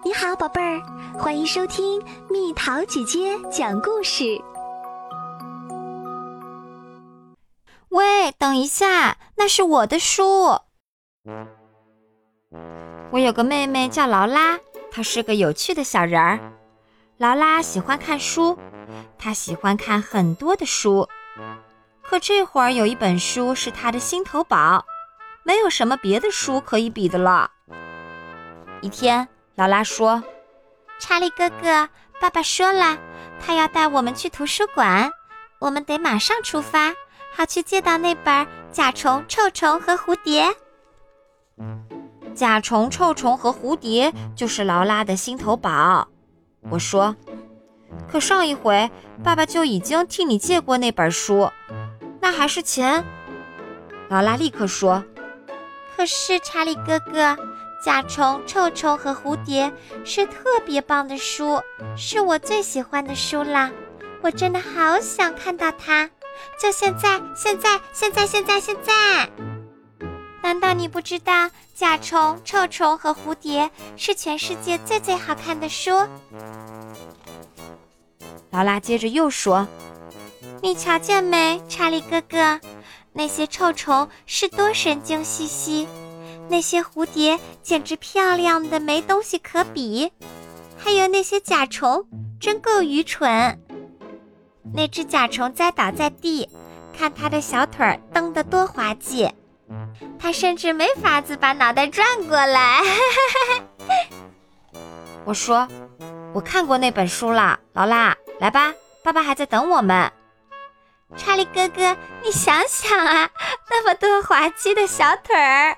你好，宝贝儿，欢迎收听蜜桃姐姐讲故事。 喂，等一下，那是我的书。我有个妹妹叫劳拉，她是个有趣的小人儿。劳拉喜欢看书，她喜欢看很多的书。可这会儿有一本书是她的心头宝，没有什么别的书可以比的了。一天，劳拉说：查理哥哥，爸爸说了，他要带我们去图书馆，我们得马上出发，好去借到那本《甲虫、臭虫和蝴蝶》。甲虫、臭虫和蝴蝶就是劳拉的心头宝。我说：可上一回爸爸就已经替你借过那本书，那还是钱。劳拉立刻说：可是查理哥哥，甲虫、臭虫和蝴蝶是特别棒的书，是我最喜欢的书啦，我真的好想看到它，就现在！难道你不知道甲虫、臭虫和蝴蝶是全世界最好看的书？劳拉接着又说：你瞧见没，查理哥哥，那些臭虫是多神经兮兮，那些蝴蝶简直漂亮的没东西可比，还有那些甲虫真够愚蠢。那只甲虫栽倒在地，看它的小腿蹬得多滑稽，它甚至没法子把脑袋转过来。我说：我看过那本书了，劳拉，来吧，爸爸还在等我们。查理哥哥，你想想啊，那么多滑稽的小腿儿。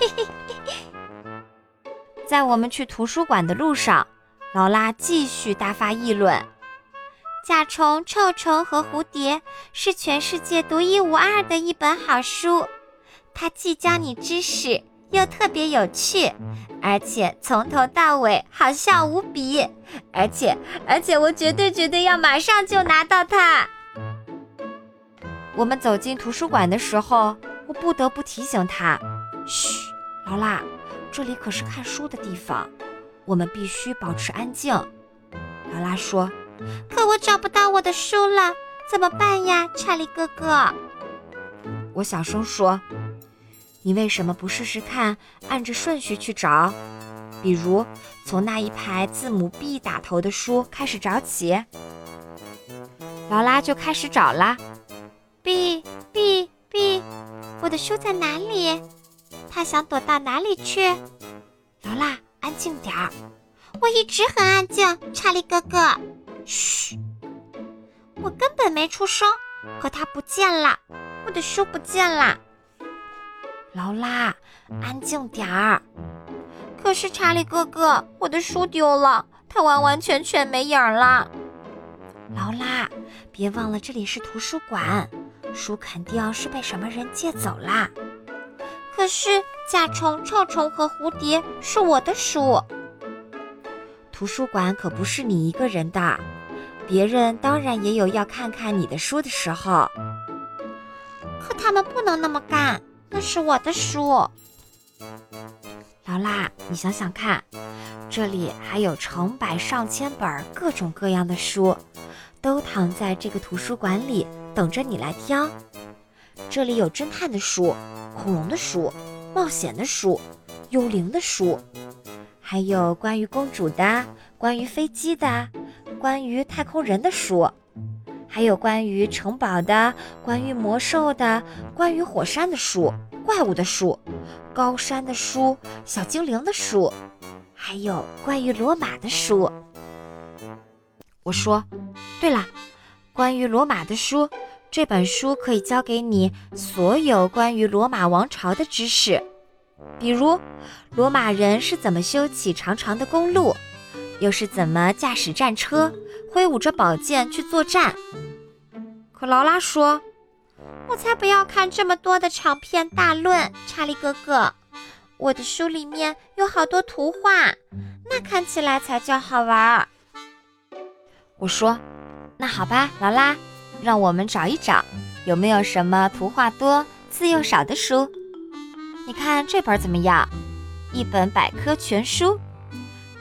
在我们去图书馆的路上，劳拉继续大发议论：甲虫、臭虫和蝴蝶是全世界独一无二的一本好书，它既教你知识，又特别有趣，而且从头到尾好笑无比，而且我绝对要马上就拿到它。我们走进图书馆的时候，我不得不提醒他：嘘，劳拉，这里可是看书的地方，我们必须保持安静。劳拉说：可我找不到我的书了，怎么办呀，查理哥哥？我小声说：你为什么不试试看按着顺序去找？比如从那一排字母 B 打头的书开始找起。劳拉就开始找啦。B， 我的书在哪里？他想躲到哪里去？劳拉，安静点儿。我一直很安静，查理哥哥。嘘，我根本没出声，可它不见了，我的书不见了。劳拉，安静点儿。可是查理哥哥，我的书丢了，它完全没影了。劳拉，别忘了这里是图书馆，书肯定是被什么人借走啦。可是甲虫、臭虫和蝴蝶是我的书。图书馆可不是你一个人的，别人当然也有要看看你的书的时候。可他们不能那么干，那是我的书。劳拉，你想想看，这里还有成百上千本各种各样的书，都躺在这个图书馆里等着你来挑。这里有侦探的书、恐龙的书、冒险的书、幽灵的书，还有关于公主的、关于飞机的、关于太空人的书，还有关于城堡的、关于魔兽的、关于火山的书、怪物的书、高山的书、小精灵的书，还有关于罗马的书。我说：对了，关于罗马的书，这本书可以教给你所有关于罗马王朝的知识，比如罗马人是怎么修起长长的公路，又是怎么驾驶战车，挥舞着宝剑去作战。可劳拉说：我才不要看这么多的长篇大论，查理哥哥，我的书里面有好多图画，那看起来才叫好玩。我说：那好吧，劳拉，让我们找一找，有没有什么图画多、字又少的书？你看这本怎么样？一本百科全书，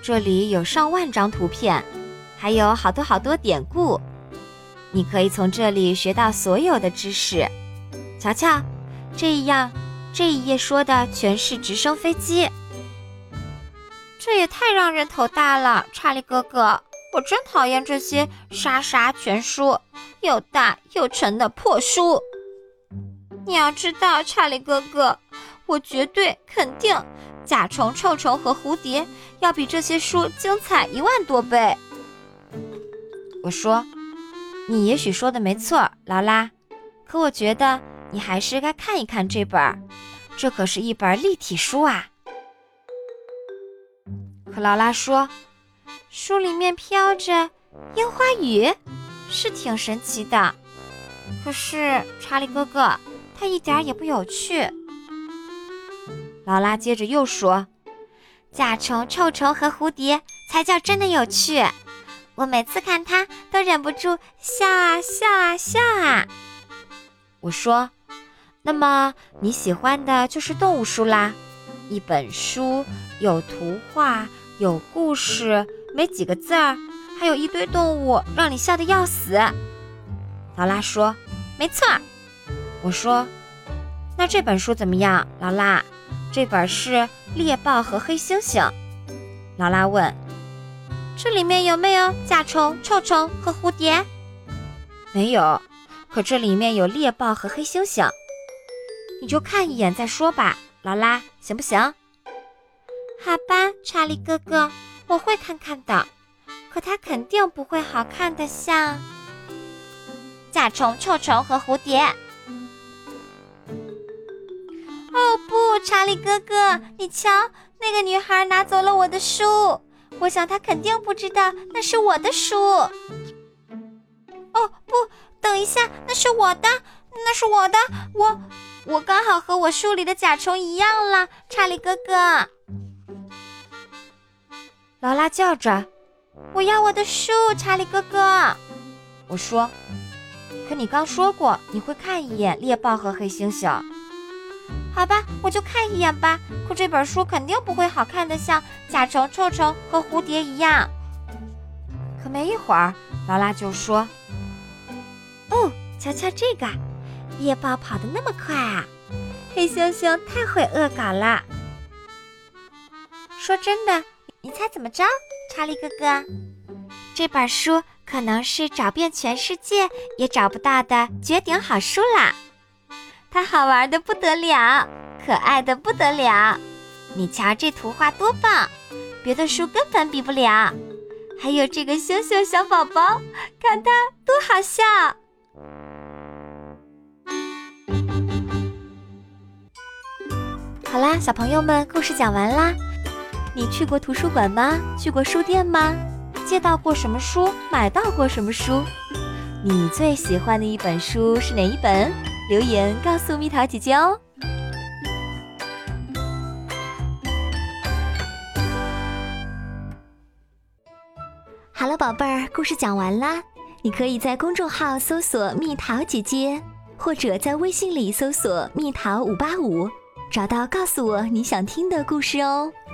这里有上万张图片，还有好多典故。你可以从这里学到所有的知识。瞧瞧，这一页说的全是直升飞机。这也太让人头大了，查理哥哥，我真讨厌这些沙全书，又大又沉的破书。你要知道，查理哥哥，我绝对肯定甲虫、臭虫和蝴蝶要比这些书精彩10000多倍。我说，你也许说的没错，劳拉，可我觉得你还是该看一看这本，这可是一本立体书啊。可劳拉说，书里面飘着樱花雨，是挺神奇的。可是查理哥哥，它一点也不有趣。劳拉接着又说，甲虫、臭虫和蝴蝶才叫真的有趣，我每次看它都忍不住笑啊笑啊笑啊。我说，那么你喜欢的就是动物书啦，一本书有图画，有故事，没几个字儿，还有一堆动物，让你笑得要死。劳拉说，没错。我说，那这本书怎么样，劳拉？这本是猎豹和黑猩猩。劳拉问，这里面有没有甲虫、臭虫和蝴蝶？没有，可这里面有猎豹和黑猩猩。你就看一眼再说吧，劳拉，行不行？好吧，查理哥哥，我会看看的，可它肯定不会好看的像甲虫、臭虫和蝴蝶。哦不，查理哥哥，你瞧，那个女孩拿走了我的书，我想她肯定不知道那是我的书。哦不，等一下，那是我的，我刚好和我书里的甲虫一样了，查理哥哥。劳拉叫着，我要我的书，查理哥哥。我说，可你刚说过你会看一眼猎豹和黑猩猩。好吧，我就看一眼吧，可这本书肯定不会好看的像甲虫、臭虫和蝴蝶一样。可没一会儿，劳拉就说，哦，瞧瞧这个，猎豹跑得那么快啊，黑猩猩太会恶搞了。说真的，你猜怎么着，查理哥哥？这本书可能是找遍全世界也找不到的绝顶好书啦。它好玩的不得了，可爱的不得了，你瞧这图画多棒，别的书根本比不了。还有这个猩猩小宝宝，看它多好笑。好啦，小朋友们，故事讲完啦。你去过图书馆吗？去过书店吗？借到过什么书？买到过什么书？你最喜欢的一本书是哪一本？留言告诉蜜桃姐姐哦。 好了，宝贝儿，故事讲完啦。你可以在公众号搜索蜜桃姐姐，或者在微信里搜索蜜桃585，找到告诉我你想听的故事哦。